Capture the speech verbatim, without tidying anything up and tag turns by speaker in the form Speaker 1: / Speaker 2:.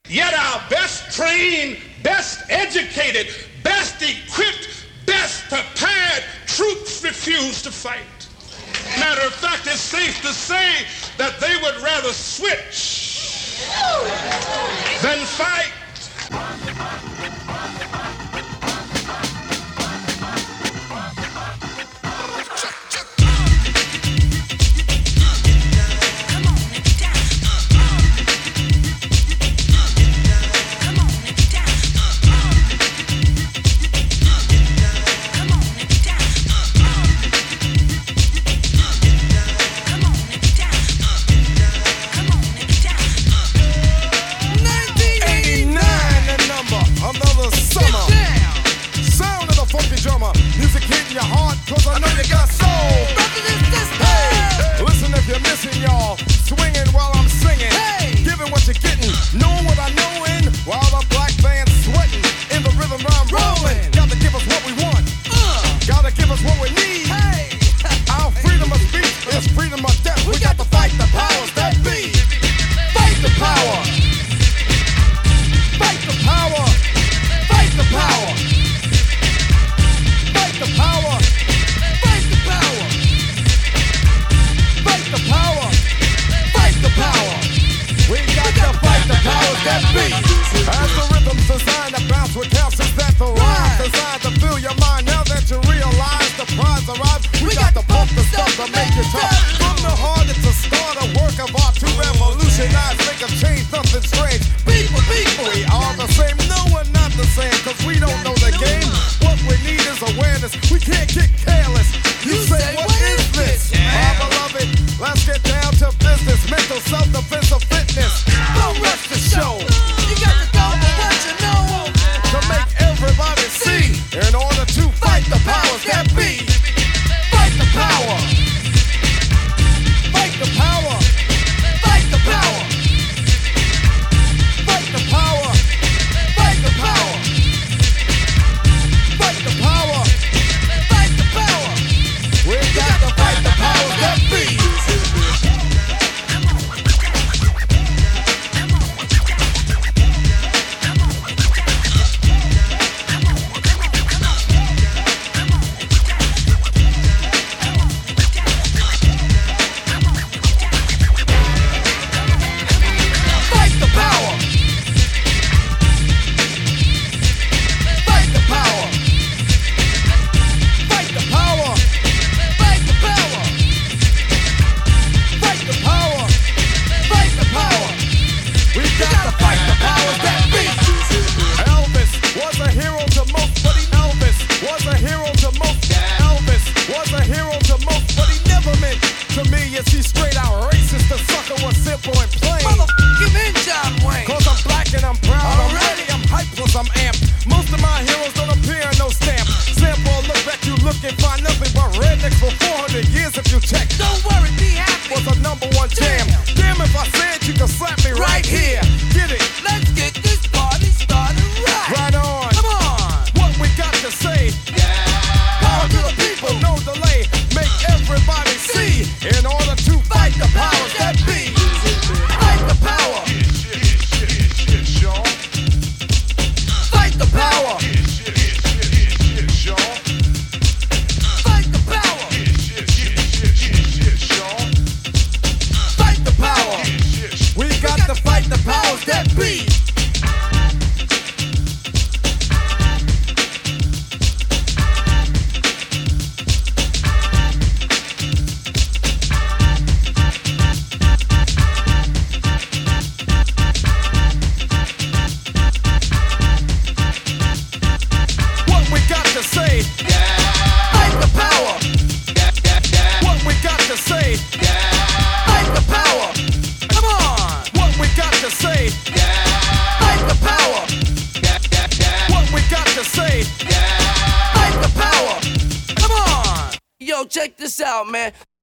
Speaker 1: Yet our best trained, best educated, best equipped, best prepared troops refuse to fight. Matter of fact, it's safe to say that they would rather switch than fight.
Speaker 2: Cause I know you got soul. Hey, listen if you're missing, y'all. Swinging while I'm singing. Hey, giving what you're getting. Knowing what I know in. While the black band's sweating. In the rhythm I'm rolling. Gotta give us what we want. Uh, Gotta give us what we need. Hey, our freedom of speech is freedom of death. We got to fight the powers that be. Fight the power. Fight the power. Fight the power. Fight the power. That beat. As the rhythm's designed to bounce with calcium that the rhyme designed to fill your mind. Now that you realize the prize arrives, we, we got, got to pump the stuff to make it tough. From the heart, it's a start, a work of art to revolutionize, make a change, nothing strange. People, people, we are the same. No, we're not the same, cause we don't know the game. What we need is awareness. We can't get careless. You, you say, what, what is this? Yeah. My beloved, let's get down to business. Mental self-defense of fitness. Don't rush the show. You got to go for what you know. To make everybody see. In order to fight the powers that be. Fight the power. Fight the power. Fight the power. Fight the power. Fight the power. Fight the power. Fight the power. We got to fight the powers that be.
Speaker 3: Check this out, man.